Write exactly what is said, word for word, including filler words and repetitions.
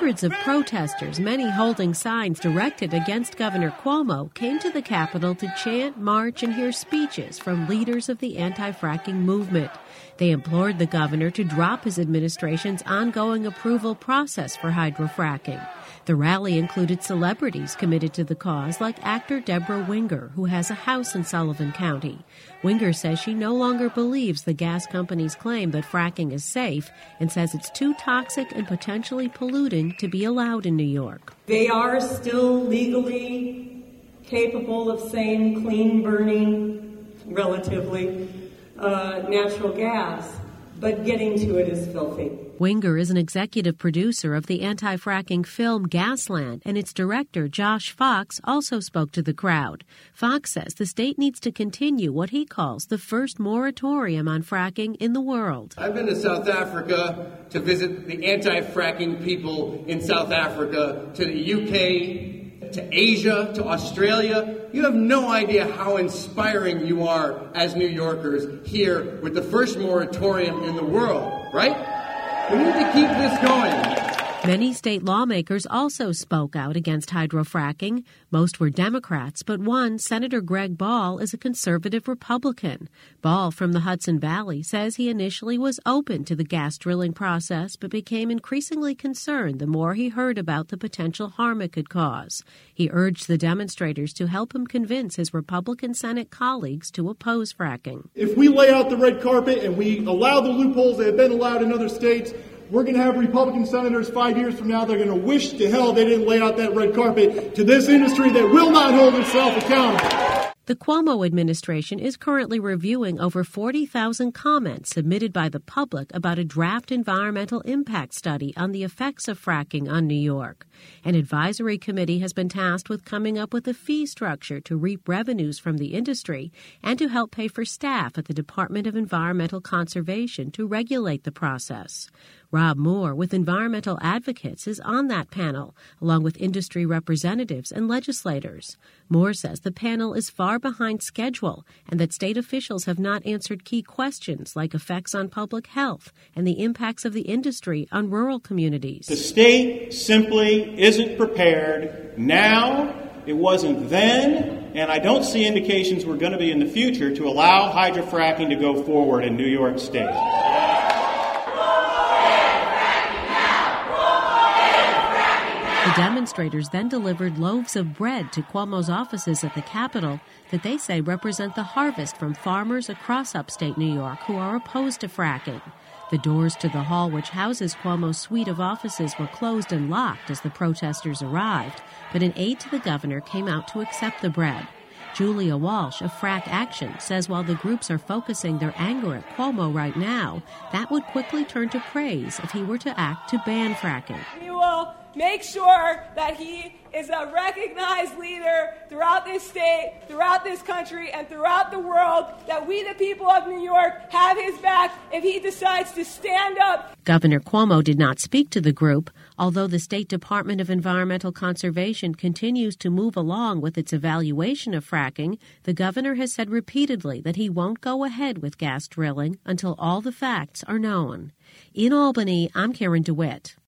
Hundreds of protesters, many holding signs directed against Governor Cuomo, came to the Capitol to chant, march, and hear speeches from leaders of the anti-fracking movement. They implored the governor to drop his administration's ongoing approval process for hydrofracking. The rally included celebrities committed to the cause, like actor Deborah Winger, who has a house in Sullivan County. Winger says she no longer believes the gas company's claim that fracking is safe and says it's too toxic and potentially polluting to be allowed in New York. They are still legally capable of saying clean burning, relatively, uh, natural gas, but getting to it is filthy. Winger is an executive producer of the anti-fracking film Gasland, and its director, Josh Fox, also spoke to the crowd. Fox says the state needs to continue what he calls the first moratorium on fracking in the world. I've been to South Africa to visit the anti-fracking people in South Africa, to the U K, to Asia, to Australia. You have no idea how inspiring you are as New Yorkers here with the first moratorium in the world, right? We need to keep this going. Many state lawmakers also spoke out against hydrofracking. Most were Democrats, but one, Senator Greg Ball, is a conservative Republican. Ball from the Hudson Valley says he initially was open to the gas drilling process, but became increasingly concerned the more he heard about the potential harm it could cause. He urged the demonstrators to help him convince his Republican Senate colleagues to oppose fracking. If we lay out the red carpet and we allow the loopholes that have been allowed in other states, we're going to have Republican senators five years from now. They're going to wish to hell they didn't lay out that red carpet to this industry that will not hold itself accountable. The Cuomo administration is currently reviewing over forty thousand comments submitted by the public about a draft environmental impact study on the effects of fracking on New York. An advisory committee has been tasked with coming up with a fee structure to reap revenues from the industry and to help pay for staff at the Department of Environmental Conservation to regulate the process. Rob Moore with Environmental Advocates is on that panel, along with industry representatives and legislators. Moore says the panel is far behind schedule and that state officials have not answered key questions like effects on public health and the impacts of the industry on rural communities. The state simply isn't prepared now. It wasn't then, and I don't see indications we're going to be in the future to allow hydrofracking to go forward in New York State. The demonstrators then delivered loaves of bread to Cuomo's offices at the Capitol that they say represent the harvest from farmers across upstate New York who are opposed to fracking. The doors to the hall which houses Cuomo's suite of offices were closed and locked as the protesters arrived, but an aide to the governor came out to accept the bread. Julia Walsh of Frack Action says while the groups are focusing their anger at Cuomo right now, that would quickly turn to praise if he were to act to ban fracking. We will make sure that he is a recognized leader throughout this state, throughout this country, and throughout the world, that we, the people of New York, have his back if he decides to stand up. Governor Cuomo did not speak to the group, although the State Department of Environmental Conservation continues to move along with its evaluation of fracking. The governor has said repeatedly that he won't go ahead with gas drilling until all the facts are known. In Albany, I'm Karen DeWitt.